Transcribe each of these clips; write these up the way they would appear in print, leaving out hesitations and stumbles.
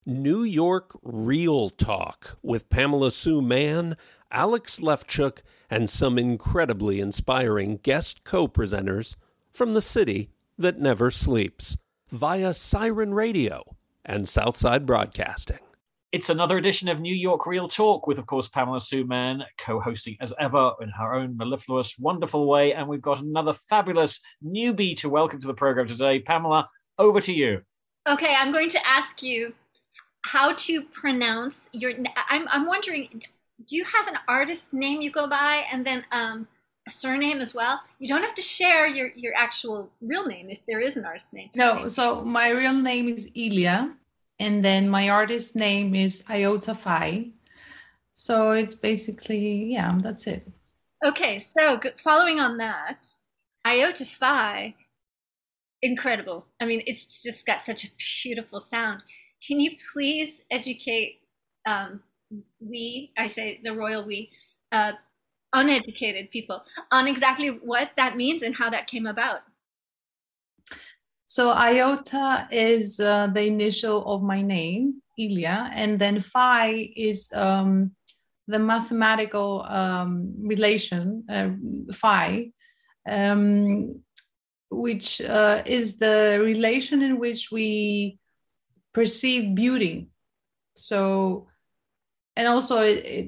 New York Real Talk with Pamela Sue Mann, Alex Lefchuk, and some incredibly inspiring guest co-presenters from the city that never sleeps via Siren Radio and Southside Broadcasting. It's another edition of New York Real Talk with, of course, Pamela Sue Mann, co-hosting as ever in her own mellifluous, wonderful way. And we've got another fabulous newbie to welcome to the program today. Pamela, over to you. Okay, I'm going to ask you how to pronounce your... I'm wondering, do you have an artist name you go by and then a surname as well? You don't have to share your actual real name if there is an artist name. No, so my real name is Ilya. And then my artist name is Iota Phi. So it's basically, yeah, that's it. Okay, so following on that, Iota Phi, incredible. I mean, it's just got such a beautiful sound. Can you please educate I say the royal we, uneducated people on exactly what that means and how that came about? So Iota is the initial of my name, Ilya, and then Phi is the mathematical relation, Phi, which is the relation in which we perceive beauty. So, and also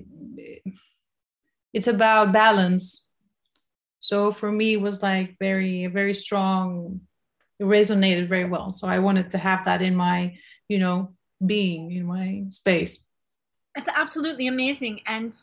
it's about balance. So for me, it was like very, very strong. It resonated very well. So I wanted to have that in my, being, in my space. That's absolutely amazing. And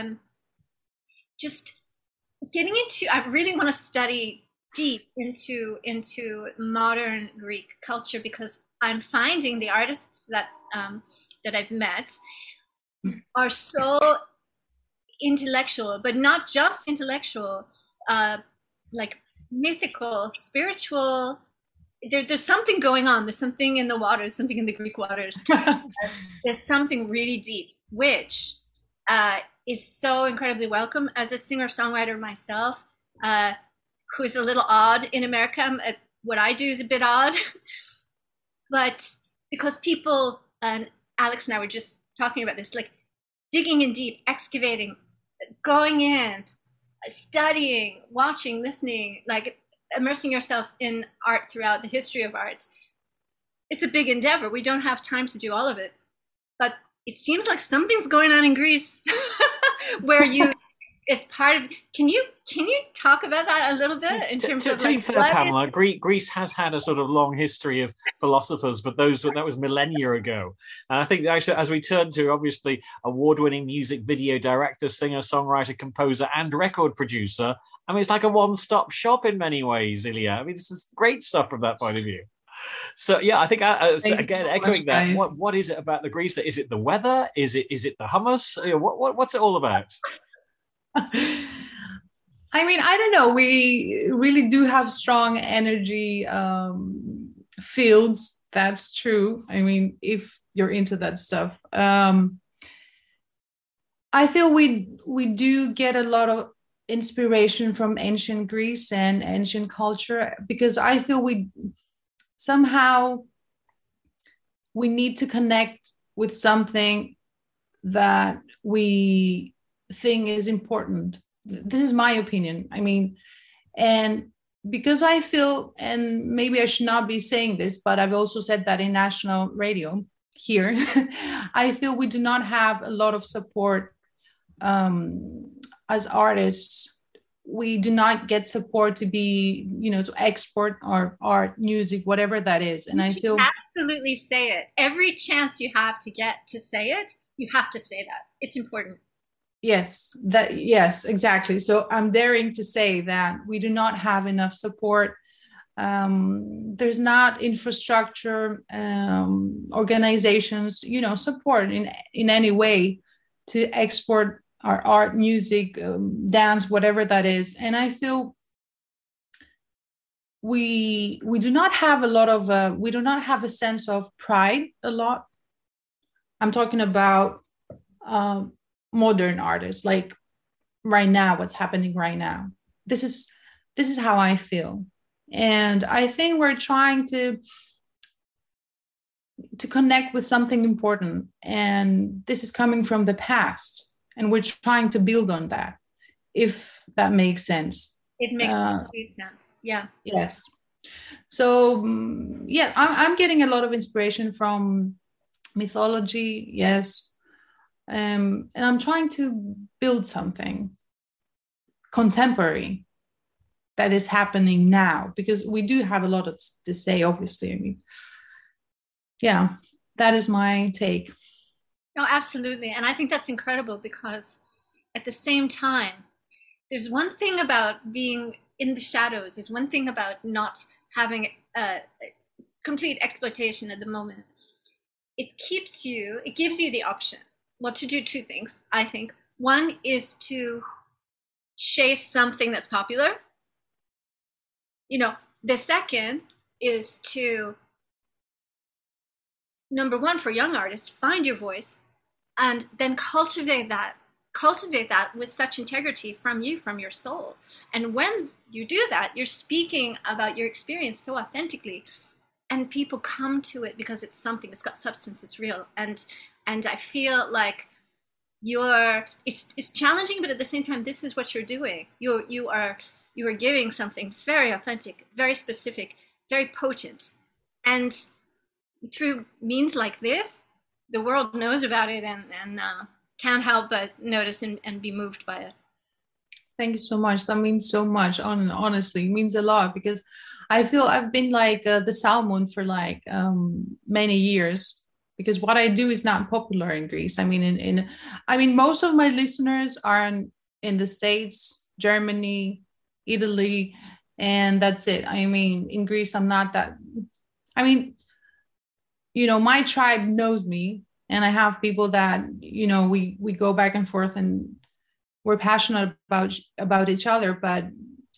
just getting into, I really want to study deep into modern Greek culture, because I'm finding the artists that I've met are so intellectual, but not just intellectual, like mythical, spiritual. There's something going on. There's something in the waters, something in the Greek waters. There's something really deep, which is so incredibly welcome. As a singer-songwriter myself, who is a little odd in America, what I do is a bit odd. But because people, and Alex and I were just talking about this, like digging in deep, excavating, going in, studying, watching, listening, like immersing yourself in art throughout the history of art. It's a big endeavor. We don't have time to do all of it. But it seems like something's going on in Greece where it's part of... Can you talk about that a little bit in terms of... To be fair, Pamela, Greece has had a sort of long history of philosophers, but that was millennia ago. And I think actually, as we turn to, obviously, award-winning music video director, singer, songwriter, composer, and record producer, I mean, it's like a one-stop shop in many ways, Ilya. I mean, this is great stuff from that point of view. So, yeah, I think, again, echoing that, what is it about the Greece? Is it the weather? Is it the hummus? What's it all about? I mean, I don't know. We really do have strong energy fields. That's true. I mean, if you're into that stuff. I feel we do get a lot of inspiration from ancient Greece and ancient culture, because I feel we need to connect with something that we think is important. This is my opinion. I mean, and because I feel, and maybe I should not be saying this, but I've also said that in national radio here, I feel we do not have a lot of support as artists. We do not get support to be, to export our art, music, whatever that is. And I feel absolutely say it. Every chance you have to get to say it, you have to say that. It's important. Yes, exactly. So I'm daring to say that we do not have enough support. There's not infrastructure, organizations, support in any way to export our art, music, dance, whatever that is. And I feel we do not have a lot of, we do not have a sense of pride a lot. I'm talking about modern artists, like right now, what's happening right now. This is how I feel. And I think we're trying to to connect with something important, and this is coming from the past, and we're trying to build on that, if that makes sense. It makes complete sense. Yeah. Yes. So yeah, I'm getting a lot of inspiration from mythology. Yes. And I'm trying to build something contemporary that is happening now, because we do have a lot to say, obviously. I mean, yeah, that is my take. No, absolutely. And I think that's incredible, because at the same time, there's one thing about being in the shadows. There's one thing about not having a complete exploitation at the moment. It gives you the option. Well, to do two things, I think. One is to chase something that's popular. The second is to, number one, for young artists, find your voice and then cultivate that with such integrity from your soul. And when you do that, you're speaking about your experience so authentically, and people come to it because it's got substance, it's real. And I feel like it's challenging, but at the same time, this is what you're doing. You are giving something very authentic, very specific, very potent. And through means like this, the world knows about it and can't help but notice and be moved by it. Thank you so much. That means so much. Honestly, it means a lot, because I feel I've been like the salmon for like many years, because what I do is not popular in Greece. I mean, most of my listeners are in the States, Germany, Italy, and that's it. I mean, in Greece, I'm not that. I mean, my tribe knows me, and I have people that, we go back and forth and we're passionate about each other, but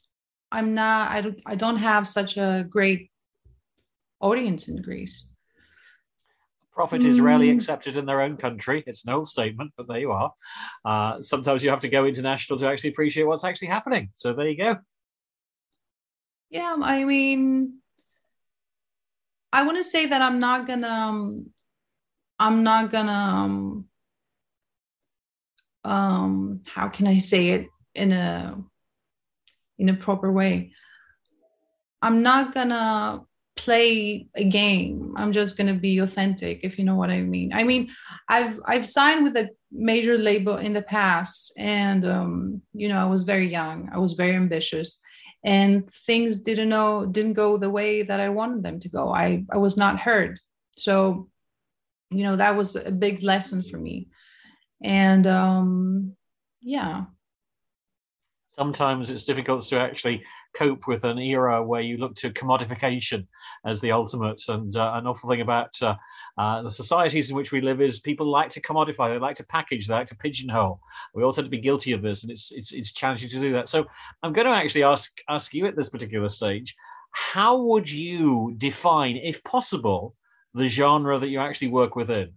I don't have such a great audience in Greece. Prophet is rarely accepted in their own country. It's an old statement, but there you are. Sometimes you have to go international to actually appreciate what's actually happening. So there you go. Yeah, I mean, I want to say that I'm not gonna how can I say it in a proper way? I'm not gonna play a game. I'm just gonna be authentic, if you know what I mean. I mean, I've signed with a major label in the past, and I was very young. I was very ambitious, and things didn't go the way that I wanted them to go. I was not heard. So, that was a big lesson for me. And yeah. Sometimes it's difficult to actually cope with an era where you look to commodification as the ultimate. And an awful thing about the societies in which we live is people like to commodify, they like to package, they like to pigeonhole. We all tend to be guilty of this, and it's challenging to do that. So I'm going to actually ask you at this particular stage, how would you define, if possible, the genre that you actually work within?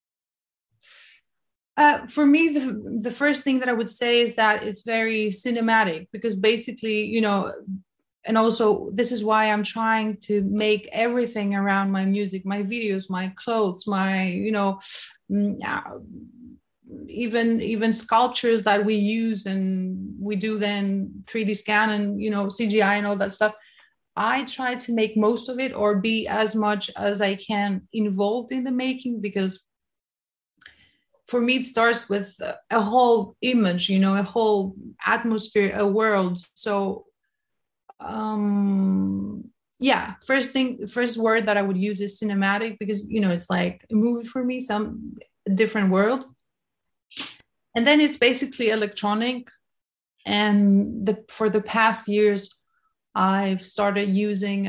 For me, the first thing that I would say is that it's very cinematic, because basically, and also this is why I'm trying to make everything around my music, my videos, my clothes, my, even sculptures that we use and we do then 3D scan and, CGI and all that stuff. I try to make most of it, or be as much as I can involved in the making, because for me, it starts with a whole image, a whole atmosphere, a world. So, first word that I would use is cinematic, because, it's like a movie for me, some different world. And then it's basically electronic. And for the past years, I've started using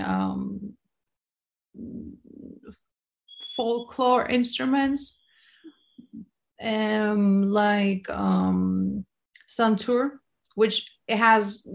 folklore instruments, like santur, which it has,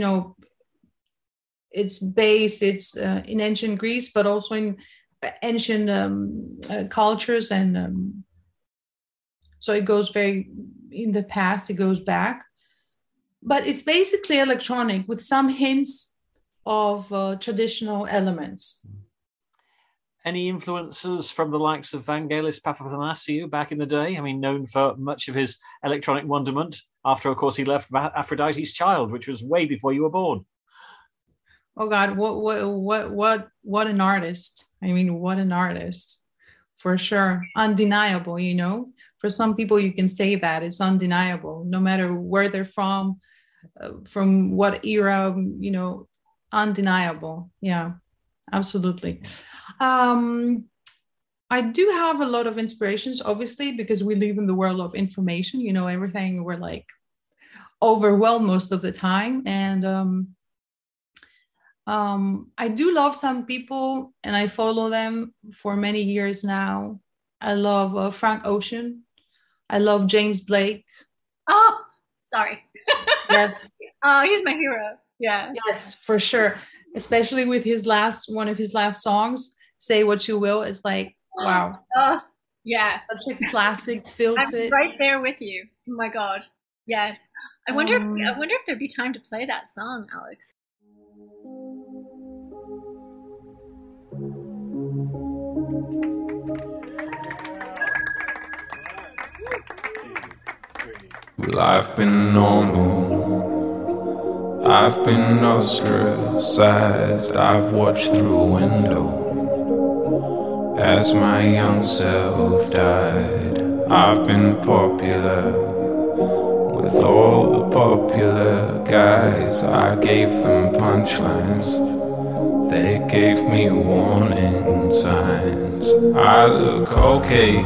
its base, it's in ancient Greece, but also in ancient cultures, and so it goes very in the past, it goes back, but it's basically electronic with some hints of traditional elements. any influences from the likes of Vangelis Papathanassiou back in the day? I mean, known for much of his electronic wonderment after, of course, he left Aphrodite's Child, which was way before you were born. Oh God, what an artist. I mean, what an artist, for sure. Undeniable, you know. For some people, you can say that it's undeniable, no matter where they're from what era, you know, undeniable. Yeah, absolutely. I do have a lot of inspirations, obviously, because we live in the world of information, you know, everything, we're like overwhelmed most of the time. And I do love some people, and I follow them for many years now. I love Frank Ocean. I love James Blake. Oh, sorry. Yes. Oh, he's my hero. Yeah. Yes, for sure. Especially with one of his last songs, "Say What You Will." It's like, wow. Oh, yeah. Such a classic. Feels I'm it. right there with you. Oh my God. Yeah. I wonder if there'd be time to play that song, Alex. Well, I've been normal, I've been ostracized, I've watched through a window as my young self died. I've been popular with all the popular guys. I gave them punchlines, they gave me warning signs. I look okay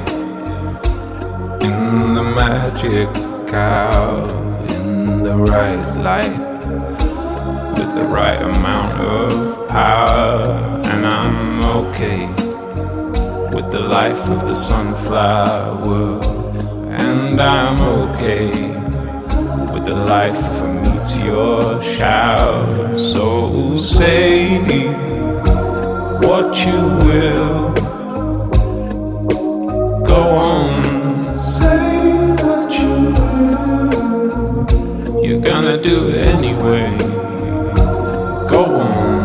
in the magic hour, in the right light, with the right amount of power. And I'm okay with the life of the sunflower, and I'm okay with the life of a meteor shower. So say what you will, go on, say what you will, you're gonna do it anyway. Go on,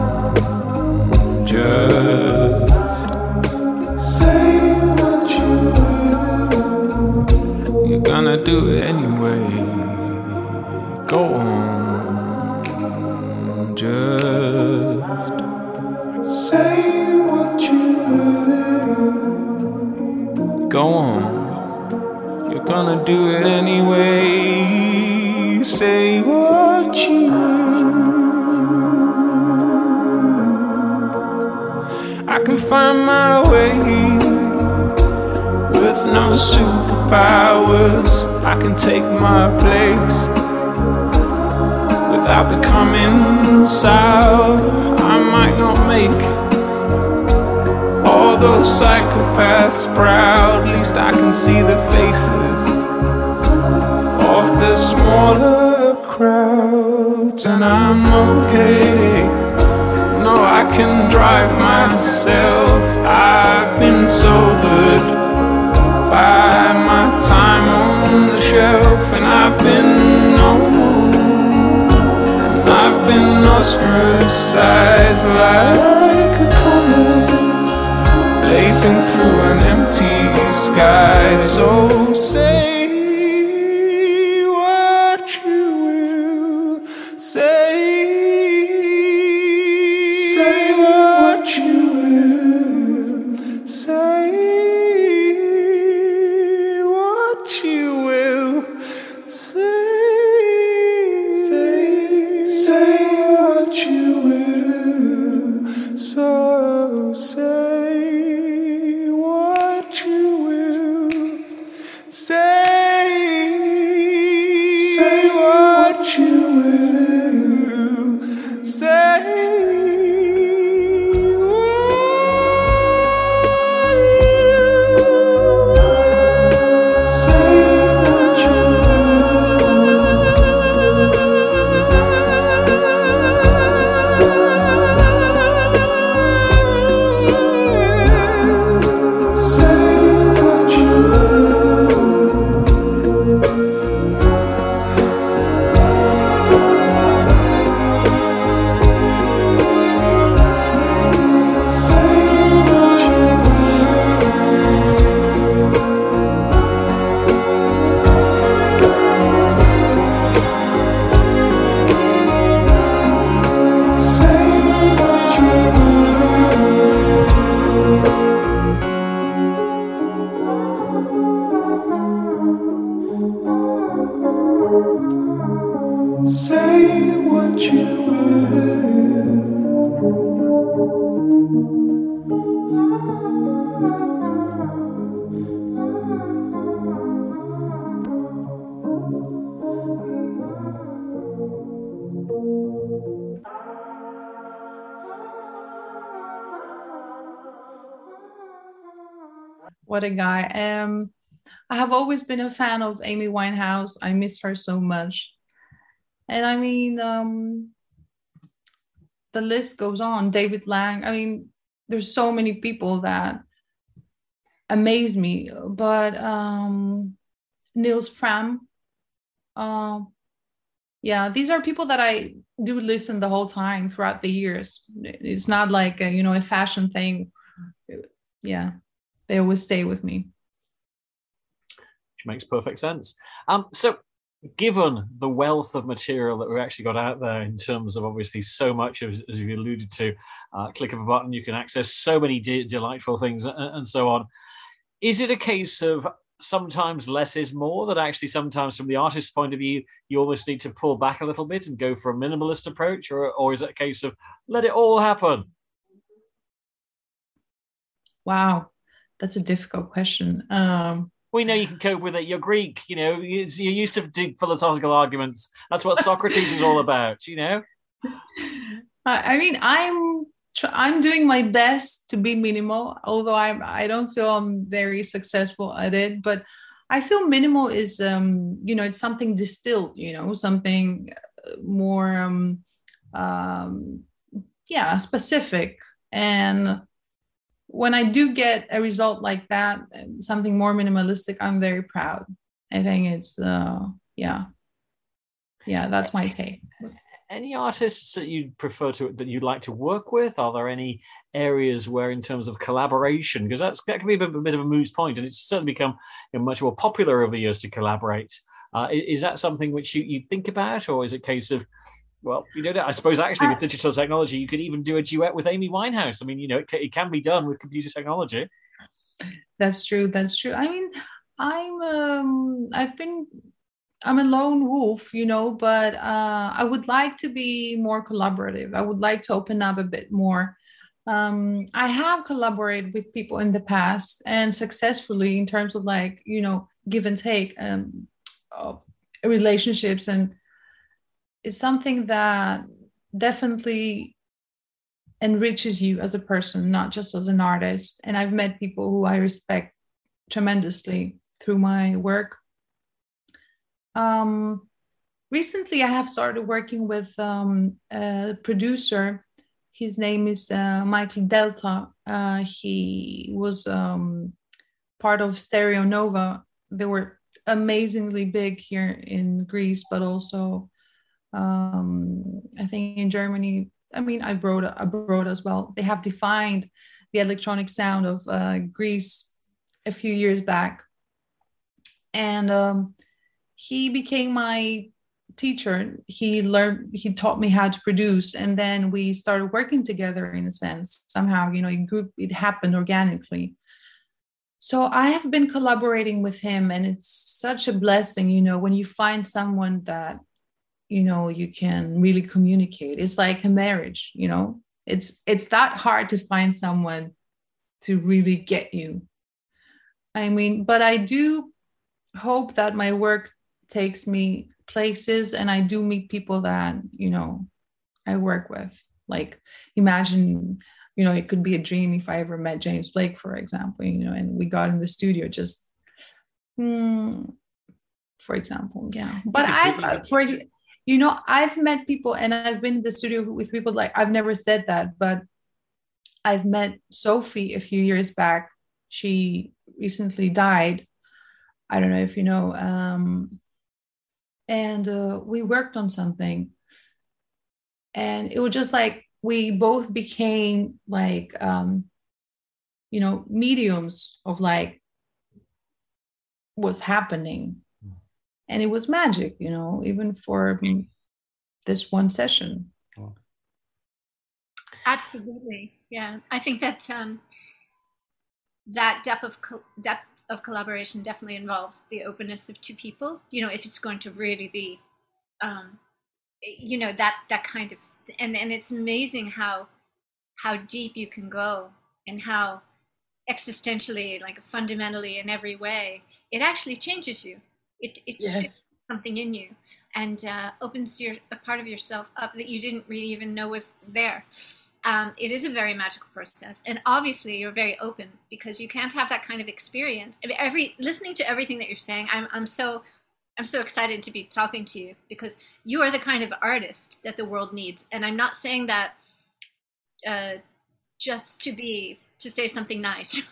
just say what you will, you're gonna do it anyway. Go on, just say what you will. Go on, you're gonna do it anyway. Say what you will. I can find my way with no superpowers. I can take my place without becoming sour. I might not make all those psychopaths proud. At least I can see the faces of the smaller crowds. And I'm okay, no, I can drive myself. I've been sobered by my time on the shelf, and I've been normal, and I've been ostracized like a comet blazing through an empty sky. So say what you will, say what you will, say what you will, say what you will. So say what you will, say What a guy. I have always been a fan of Amy Winehouse. I miss her so much. And I mean, the list goes on. David Lang. I mean, there's so many people that amaze me. But Niels Fram. Yeah, these are people that I do listen the whole time throughout the years. It's not like a fashion thing. Yeah, they always stay with me. Which makes perfect sense. So given the wealth of material that we've actually got out there in terms of obviously so much, as you alluded to, click of a button, you can access so many delightful things and so on. Is it a case of sometimes less is more, that actually sometimes from the artist's point of view, you almost need to pull back a little bit and go for a minimalist approach, or is it a case of let it all happen? Wow, that's a difficult question. We know you can cope with it. You're Greek, you're used to deep philosophical arguments. That's what Socrates is all about, I mean, I'm doing my best to be minimal, although I don't feel I'm very successful at it. But I feel minimal is it's something distilled, something more specific. And when I do get a result like that, something more minimalistic, I'm very proud. I think it's that's my take. Any artists that you prefer that you'd like to work with? Are there any areas where, in terms of collaboration, because that can be a bit of a moot point, and it's certainly become much more popular over the years to collaborate. Is that something which you think about, or is it a case of, well, I suppose actually with digital technology, you could even do a duet with Amy Winehouse. I mean, it can be done with computer technology. That's true. I mean, I'm a lone wolf, but I would like to be more collaborative. I would like to open up a bit more. I have collaborated with people in the past and successfully in terms of give and take of relationships. And it's something that definitely enriches you as a person, not just as an artist. And I've met people who I respect tremendously through my work. Recently, I have started working with a producer. His name is Michael Delta. He was part of Stereo Nova. They were amazingly big here in Greece, but also I think in Germany. I mean, abroad as well. They have defined the electronic sound of Greece a few years back. And he became my teacher. He taught me how to produce, and then we started working together in a sense. Somehow, it happened organically. So I have been collaborating with him, and it's such a blessing, when you find someone that, you can really communicate. It's like a marriage, it's that hard to find someone to really get you. I mean, but I do hope that my work takes me places, and I do meet people that I work with. Like, imagine it could be a dream if I ever met James Blake, for example, and we got in the studio, just for example. But I've met people, and I've been in the studio with people, like, I've never said that, but I've met Sophie a few years back. She recently died. I don't know if you know. And we worked on something, and it was just like we both became like mediums of like what's happening, and it was magic, even for this one session. Absolutely, yeah. I think that that depth of collaboration definitely involves the openness of two people. If it's going to really be you know, that kind of, and it's amazing how deep you can go, and how existentially, like fundamentally in every way, it actually changes you. It shifts something in you, and opens a part of yourself up that you didn't really even know was there. It is a very magical process, and obviously you're very open, because you can't have that kind of experience. I mean, listening to everything that you're saying, I'm so excited to be talking to you, because you are the kind of artist that the world needs. And I'm not saying that just to say something nice.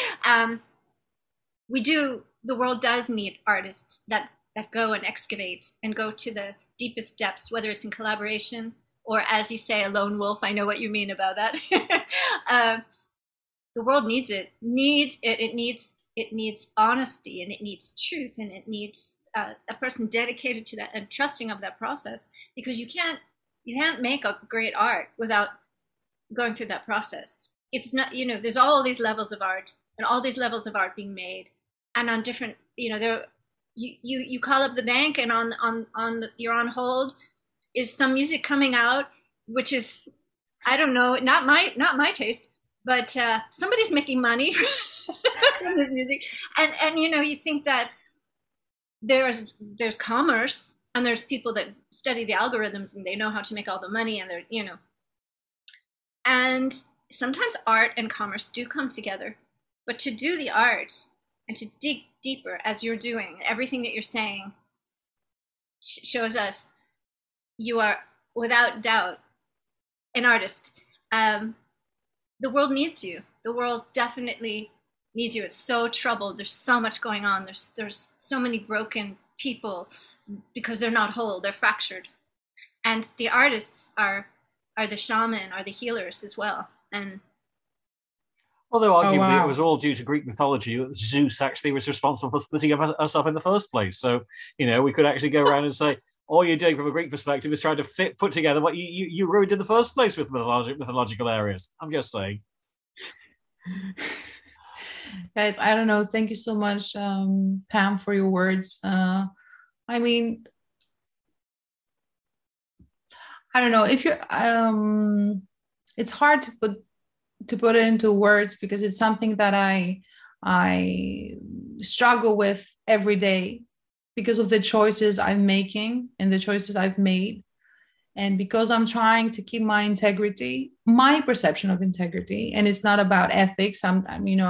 The world does need artists that go and excavate and go to the deepest depths, whether it's in collaboration or, as you say, a lone wolf. I know what you mean about that. The world needs it. It needs honesty, and it needs truth, and it needs a person dedicated to that and trusting of that process, because you can't make a great art without going through that process. It's not, you know, there's all these levels of art, and all these levels of art being made, and on different, you know, there, you call up the bank, and you're on hold. Is some music coming out, which is, I don't know, not my taste, but somebody's making money from this music, and you know, you think that there's commerce, and there's people that study the algorithms, and they know how to make all the money, and they're, you know, and sometimes art and commerce do come together, but to do the art and to dig deeper, as you're doing, everything that you're saying shows us you are without doubt an artist. The world needs you. The world definitely needs you. It's so troubled. There's so much going on. There's so many broken people because they're not whole. They're fractured. And the artists are the shaman, are the healers as well. And although arguably it was all due to Greek mythology that Zeus actually was responsible for splitting us up in the first place. So, you know, we could actually go around and say, all you're doing from a Greek perspective is trying to put together what you ruined in the first place with mythological areas. I'm just saying. Guys, I don't know. Thank you so much, Pam, for your words. I mean, I don't know if you're. It's hard to put it into words, because it's something that I struggle with every day, because of the choices I'm making and the choices I've made, and because I'm trying to keep my integrity, my perception of integrity. And it's not about ethics. I'm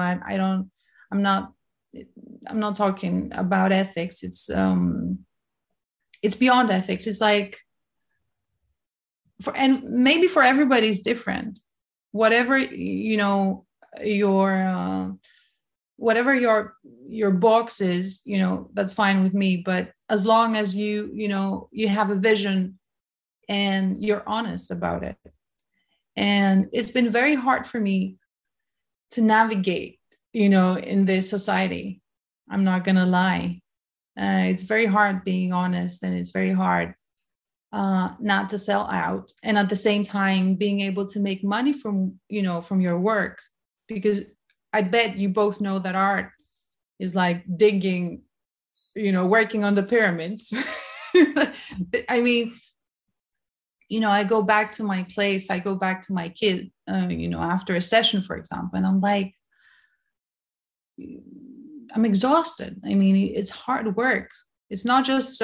not talking about ethics. It's beyond ethics. It's like, and maybe for everybody it's different. Whatever, you know, whatever your box is, you know, that's fine with me. But as long as you know, you have a vision and you're honest about it. And it's been very hard for me to navigate, you know, in this society. I'm not gonna lie. It's very hard being honest, and it's very hard not to sell out, and at the same time being able to make money from your work, because I bet you both know that art is like digging, you know, working on the pyramids. I mean, you know, I go back to my place, I go back to my kid, you know, after a session, for example, and I'm like, I'm exhausted. I mean, it's hard work. It's not just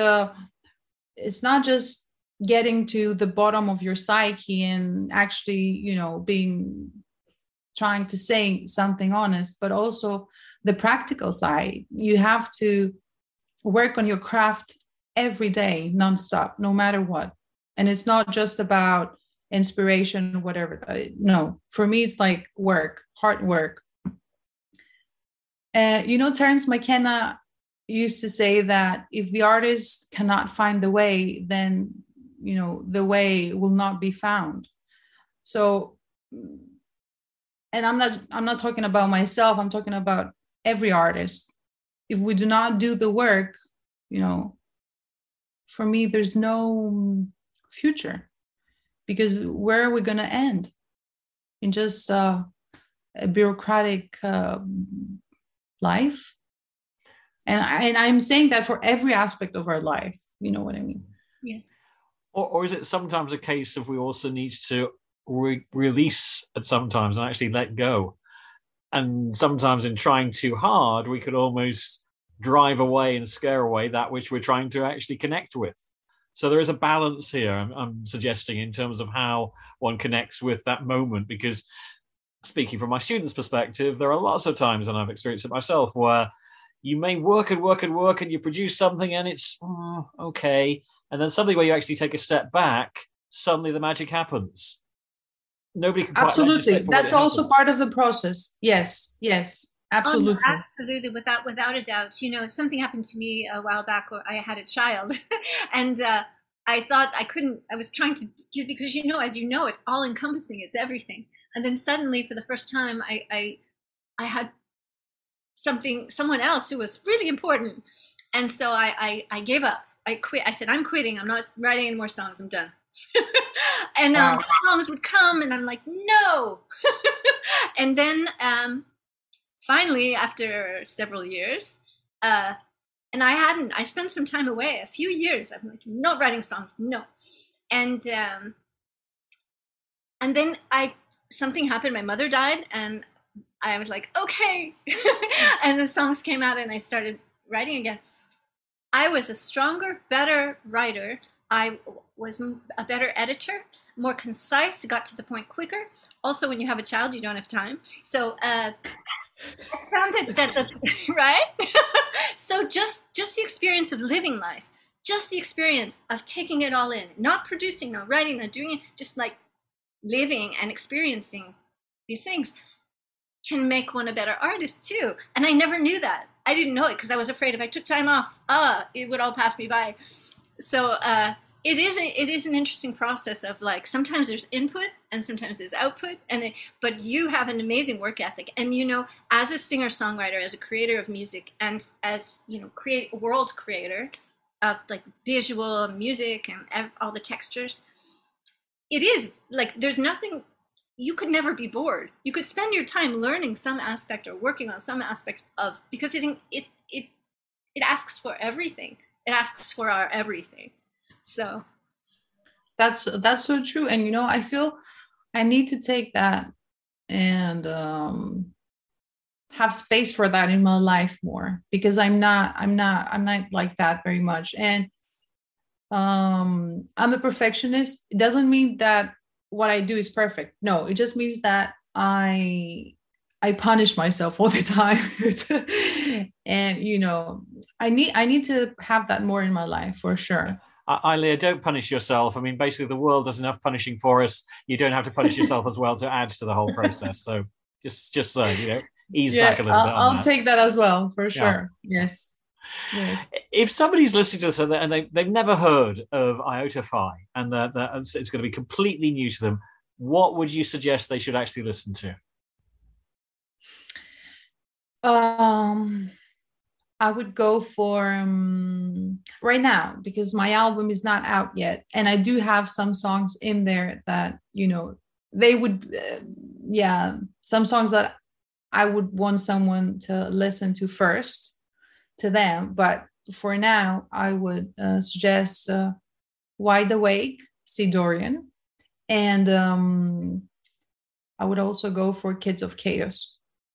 getting to the bottom of your psyche and actually, you know, trying to say something honest, but also the practical side. You have to work on your craft every day, nonstop, no matter what. And it's not just about inspiration, whatever. No, for me, it's like work, hard work. You know, Terence McKenna used to say that if the artist cannot find the way, then, you know, the way will not be found. So, and I'm not talking about myself, I'm talking about every artist. If we do not do the work, you know, for me, there's no future, because where are we going to end? In just a bureaucratic life? And I'm saying that for every aspect of our life, you know what I mean? Yeah. Or is it sometimes a case of we also need to release at sometimes and actually let go? And sometimes in trying too hard, we could almost drive away and scare away that which we're trying to actually connect with. So there is a balance here, I'm suggesting, in terms of how one connects with that moment. Because speaking from my students' perspective, there are lots of times, and I've experienced it myself, where you may work and work and work and you produce something and it's okay. And then suddenly where you actually take a step back, suddenly the magic happens. Nobody can absolutely. That's also part of the process. Yes, absolutely. Absolutely, without a doubt. You know, something happened to me a while back where I had a child and I thought I was trying to, because, you know, as you know, it's all encompassing, it's everything. And then suddenly for the first time, I had someone else who was really important. And so I gave up. I quit. I said, I'm quitting. I'm not writing any more songs. I'm done. And the songs would come and I'm like, no. And then finally, after several years, and I spent some time away, a few years. I'm like, not writing songs, no. And then something happened. My mother died, and I was like, okay. And the songs came out, and I started writing again. I was a stronger, better writer. I was a better editor, more concise, got to the point quicker. Also, when you have a child, you don't have time. So I found that right? So just the experience of living life, just the experience of taking it all in, not producing, not writing, not doing it, just like living and experiencing these things can make one a better artist too. And I never knew that. I didn't know it because I was afraid if I took time off, it would all pass me by. So it is an interesting process of, like, sometimes there's input and sometimes there's output, but you have an amazing work ethic. And, you know, as a singer-songwriter, as a creator of music, and as, you know, world creator of, like, visual and music and all the textures, it is like there's nothing. You could never be bored. You could spend your time learning some aspect or working on some aspect of, because it asks for everything. It asks for our everything. So that's so true. And, you know, I feel I need to take that and have space for that in my life more, because I'm not like that very much. And I'm a perfectionist. It doesn't mean that what I do is perfect. No, it just means that I punish myself all the time. And, you know, I need to have that more in my life, for sure. Leah, don't punish yourself. I mean, basically, the world does enough punishing for us. You don't have to punish yourself as well to add to the whole process. So just so, you know, ease back a little bit. I'll take that as well, for sure. Yeah. Yes. If somebody's listening to this and they've never heard of Iota Phi, and it's going to be completely new to them, what would you suggest they should actually listen to? I would go for right now, because my album is not out yet, and I do have some songs in there that, you know, they would some songs that I would want someone to listen to first, to them. But for now, I would suggest Wide Awake, C. Dorian, and I would also go for Kids of Chaos.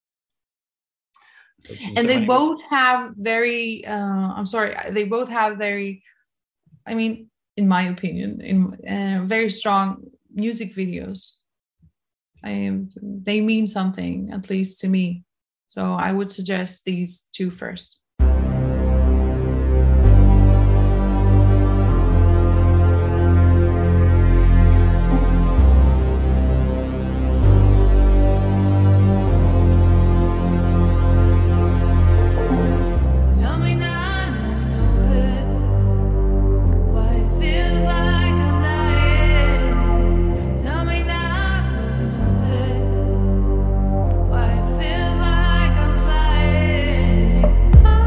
And they both have very, they both have very, I mean, in my opinion, very strong music videos. They mean something, at least to me. So I would suggest these two first. Fly.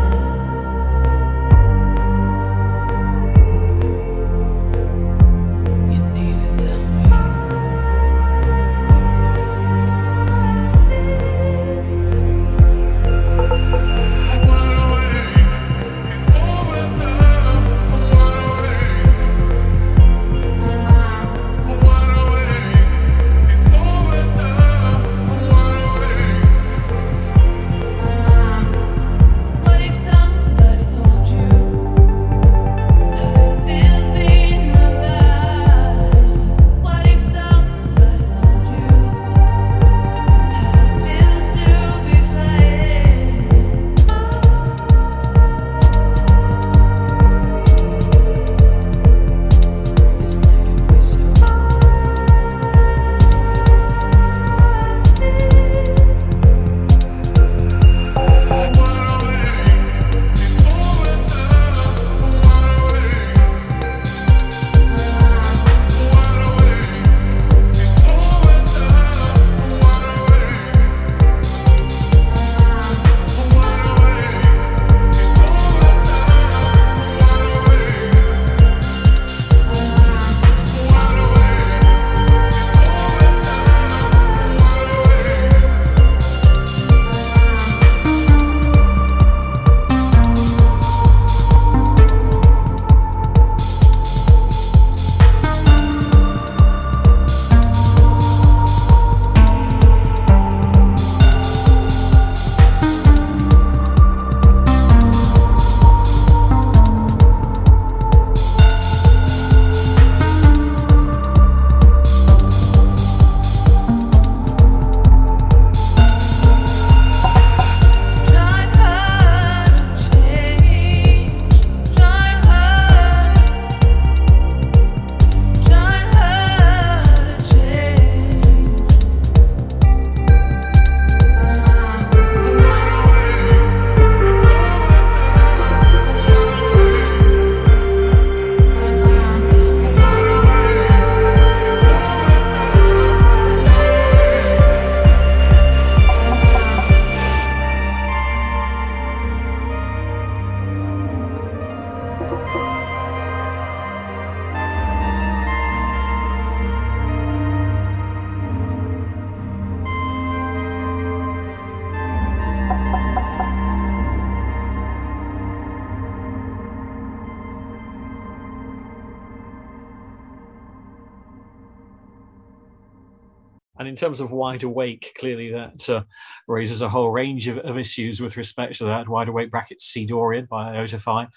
And in terms of Wide Awake, clearly that raises a whole range of issues with respect to that. Wide Awake brackets C Dorian by Otify.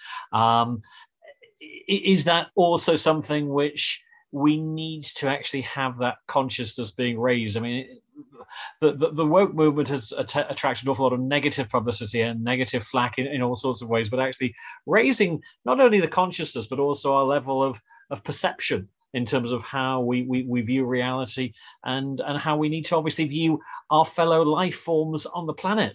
Is that also something which we need to actually have that consciousness being raised? I mean, the woke movement has attracted an awful lot of negative publicity and negative flack in all sorts of ways, but actually raising not only the consciousness, but also our level of perception in terms of how we view reality and how we need to obviously view our fellow life forms on the planet.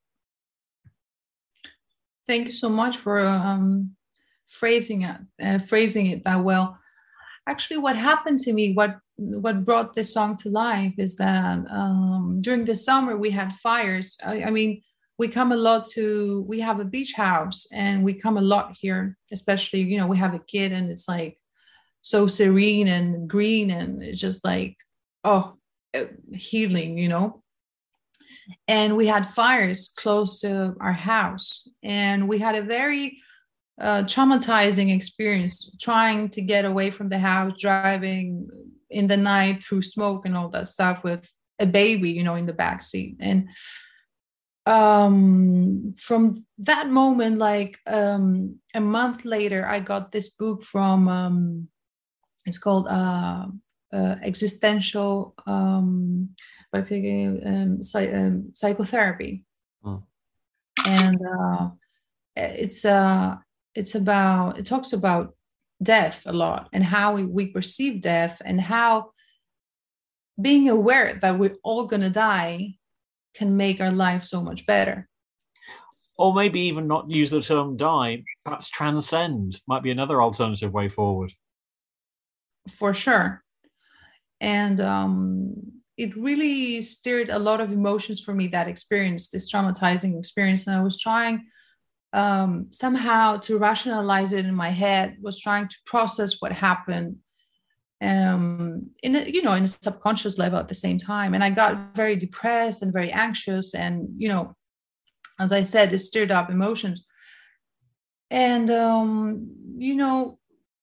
Thank you so much for phrasing it that well. Actually, what happened to me, what brought this song to life is that during the summer we had fires. I mean, we have a beach house and we come a lot here, especially, you know, we have a kid and it's like so serene and green and it's just like, healing, you know. And we had fires close to our house and we had a very traumatizing experience trying to get away from the house, driving in the night through smoke and all that stuff with a baby, you know, in the back seat. And from that moment, like a month later, I got this book from it's called Existential Psychotherapy. And it talks about death a lot and how we perceive death and how being aware that we're all going to die can make our life so much better. Or maybe even not use the term die, perhaps transcend might be another alternative way forward. For sure. And it really stirred a lot of emotions for me, that experience, this traumatizing experience. And I was trying somehow to rationalize it in my head, was trying to process what happened in a subconscious level at the same time. And I got very depressed and very anxious. And, you know, as I said, it stirred up emotions. And, you know,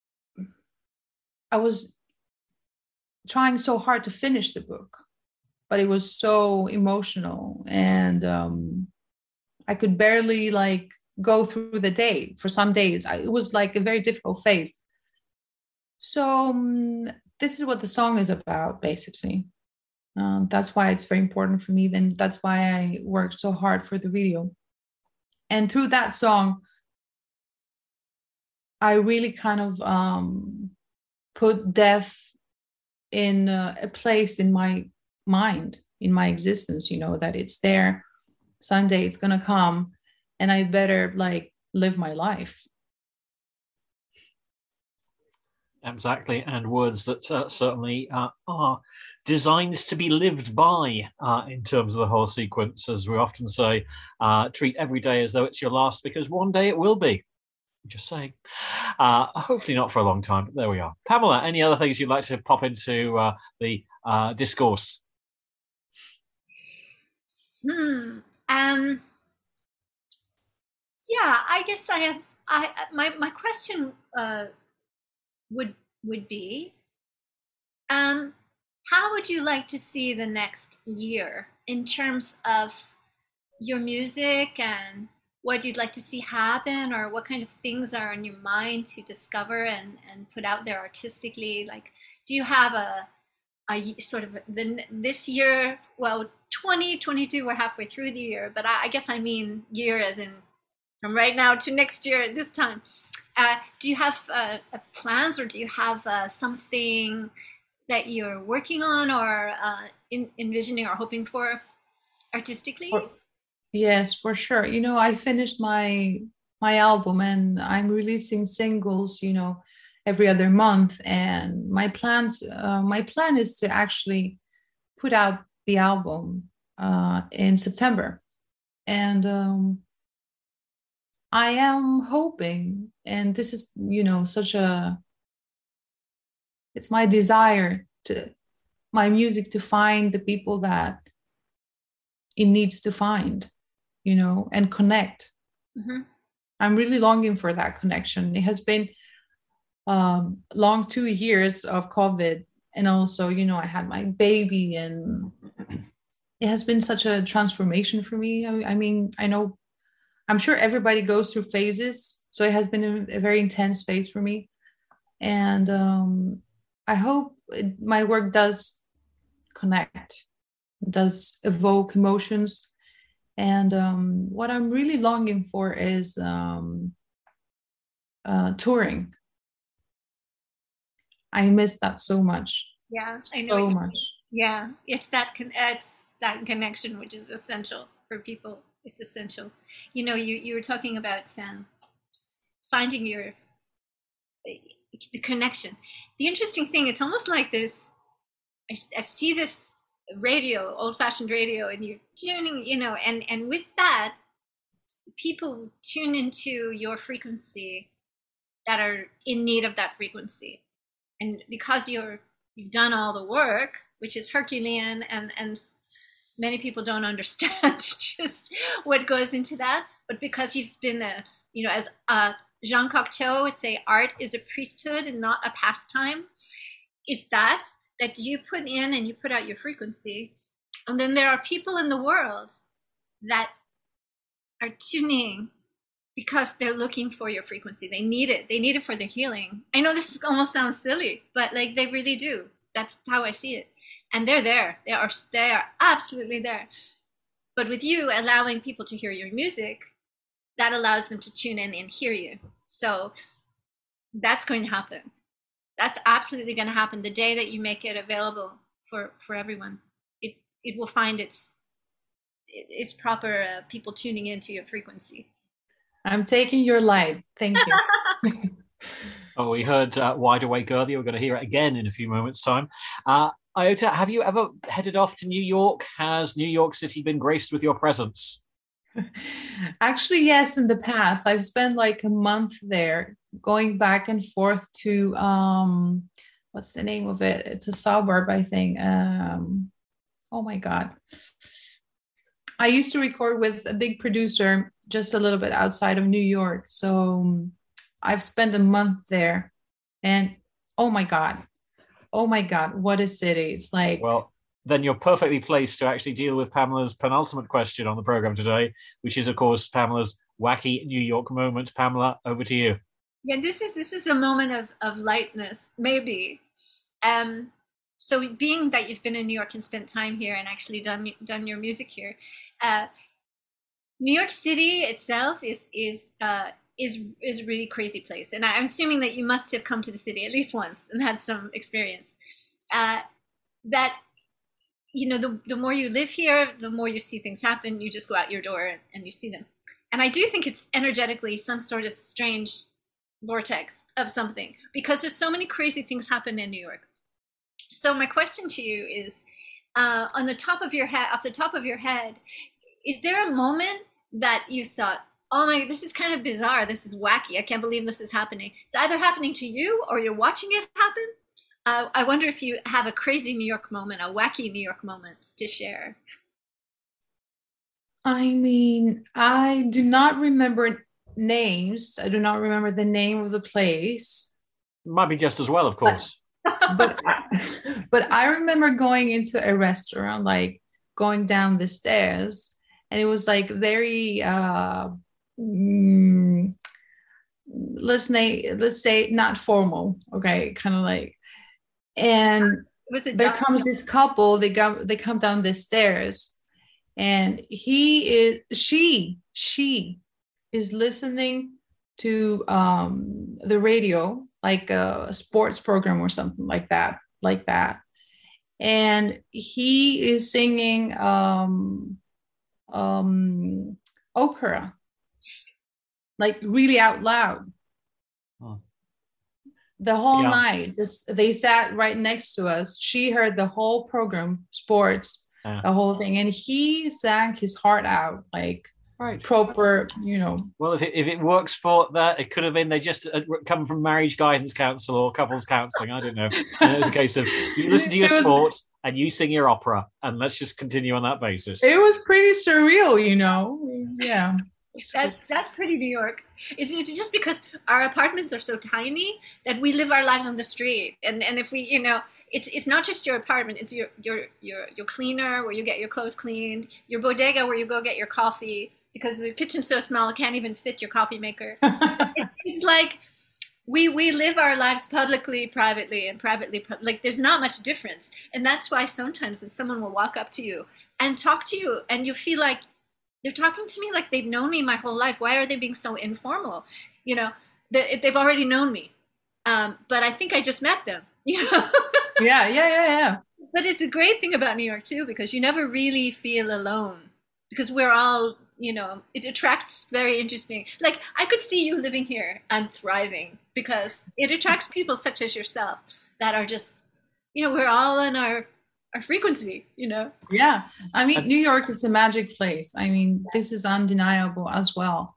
I was trying so hard to finish the book, but it was so emotional. And I could barely like go through the day for some days. It was like a very difficult phase. So this is what the song is about, basically. That's why it's very important for me. Then that's why I worked so hard for the video. And through that song, I really kind of put death in a place in my mind, in my existence, you know, that it's there. Someday it's going to come and I better like live my life. Exactly. And words that certainly are designed to be lived by in terms of the whole sequence. As we often say, treat every day as though it's your last, because one day it will be. Just saying. Hopefully not for a long time, but there we are. Pamela, any other things you'd like to pop into the discourse? Yeah, I guess I have. My question would be, how would you like to see the next year in terms of your music and what you'd like to see happen, or what kind of things are in your mind to discover and put out there artistically? Like, do you have a sort of this year? Well, 2022, we're halfway through the year, but I guess I mean year as in from right now to next year at this time. Do you have plans, or do you have something that you're working on or envisioning or hoping for artistically? Yes, for sure. You know, I finished my album and I'm releasing singles, you know, every other month. And my plan is to actually put out the album in September. And I am hoping, and this is, you know, it's my desire to my music to find the people that it needs to find, you know, and connect. Mm-hmm. I'm really longing for that connection. It has been long 2 years of COVID, and also, you know, I had my baby, and it has been such a transformation for me. I mean, I'm sure everybody goes through phases, so it has been a very intense phase for me, and I hope my work does connect, does evoke emotions. And what I'm really longing for is touring. I miss that so much. Yeah, I know. So much. Yeah, it's that connection which is essential for people. It's essential. You know, you were talking about finding the connection. The interesting thing, it's almost like this. I see this radio, old-fashioned radio, and you're tuning, you know, and with that, people tune into your frequency that are in need of that frequency, and because you've done all the work, which is Herculean, and many people don't understand just what goes into that, but because you've been as Jean Cocteau would say, art is a priesthood and not a pastime. It's that you put in and you put out your frequency. And then there are people in the world that are tuning because they're looking for your frequency. They need it. They need it for their healing. I know this almost sounds silly, but like they really do. That's how I see it. And they're there. They are absolutely there. But with you allowing people to hear your music, that allows them to tune in and hear you. So that's going to happen. That's absolutely going to happen the day that you make it available for everyone. It will find its proper people tuning into your frequency. I'm taking your light. Thank you. Oh, we heard Wide Awake earlier. We're going to hear it again in a few moments' time. Iota, have you ever headed off to New York? Has New York City been graced with your presence? Actually, yes, in the past. I've spent like a month there, going back and forth to, what's the name of it? It's a suburb, I think. Oh my God. I used to record with a big producer just a little bit outside of New York. So I've spent a month there, and oh my God, what a city. It's like, well, then you're perfectly placed to actually deal with Pamela's penultimate question on the program today, which is, of course, Pamela's wacky New York moment. Pamela, over to you. Yeah, this is a moment of lightness, maybe. So being that you've been in New York and spent time here and actually done your music here, New York City itself is a really crazy place, and I'm assuming that you must have come to the city at least once and had some experience. That, you know, the more you live here, the more you see things happen. You just go out your door and you see them, and I do think it's energetically some sort of strange vortex of something, because there's so many crazy things happen in New York. So my question to you is, off the top of your head, is there a moment that you thought, oh my, this is kind of bizarre, this is wacky, I can't believe this is happening? It's either happening to you or you're watching it happen. I wonder if you have a crazy New York moment, a wacky New York moment to share. I mean, I do not remember names. I do not remember the name of the place. Might be just as well, of course. But I remember going into a restaurant, like going down the stairs, and it was like very let's say not formal, okay, kind of like, and there comes this couple, they come down the stairs, and she is listening to the radio, like a sports program or something like that. And he is singing opera, like really out loud. Oh. The whole night, they sat right next to us. She heard the whole program, sports, the whole thing, and he sang his heart out, like right. Proper, you know. Well, if it works for that, it could have been they just come from marriage guidance counsel or couples counselling. I don't know. And it was a case of you listen to your sport and you sing your opera, and let's just continue on that basis. It was pretty surreal, you know. Yeah. That's pretty New York. It's just because our apartments are so tiny that we live our lives on the street, and if we, it's not just your apartment. It's your cleaner where you get your clothes cleaned, your bodega where you go get your coffee because the kitchen's so small it can't even fit your coffee maker. It's like we live our lives publicly, privately, and privately. Like there's not much difference, and that's why sometimes if someone will walk up to you and talk to you, and you feel like they're talking to me like they've known me my whole life. Why are they being so informal? They've already known me, but I think I just met them. Yeah. But it's a great thing about New York too, because you never really feel alone, because we're all, it attracts very interesting. Like I could see you living here and thriving because it attracts people such as yourself that are just, we're all in our frequency, Yeah. I mean, New York is a magic place. I mean, this is undeniable as well.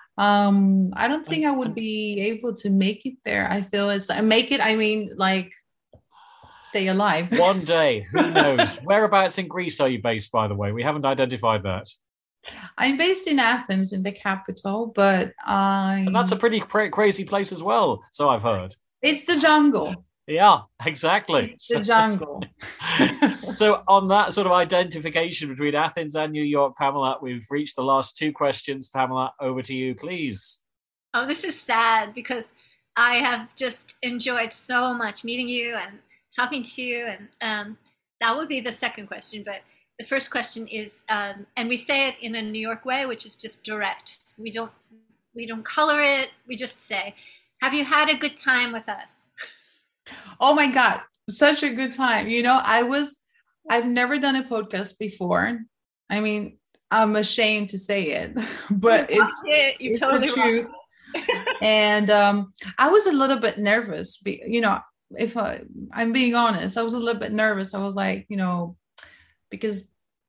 I don't think I would be able to make it there. I feel like stay alive. One day, who knows? Whereabouts in Greece are you based, by the way? We haven't identified that. I'm based in Athens, in the capital, but and that's a pretty crazy place as well, so I've heard. It's the jungle. Yeah, exactly. It's the jungle. So on that sort of identification between Athens and New York, Pamela, we've reached the last two questions. Pamela, over to you, please. Oh, this is sad because I have just enjoyed so much meeting you and talking to you, and that would be the second question. But the first question is, and we say it in a New York way, which is just direct. We don't color it. We just say, "Have you had a good time with us?" Oh my God, such a good time. I've never done a podcast before. I mean, I'm ashamed to say it, but it's totally the truth. And I was a little bit nervous, if I'm being honest, I was a little bit nervous. I was like, because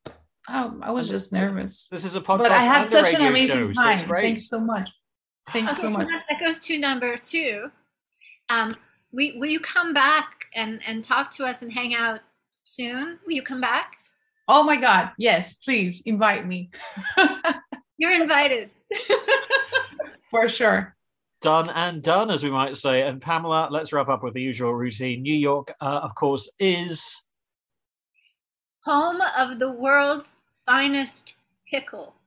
I was just nervous. This is a podcast, but I had such an show, amazing time. So Thanks so much. Thanks so much. That goes to number 2. Will you come back and talk to us and hang out soon? Will you come back? Oh my God, yes, please invite me. You're invited. For sure. Done and done, as we might say. And Pamela, let's wrap up with the usual routine. New York, of course, is home of the world's finest pickle.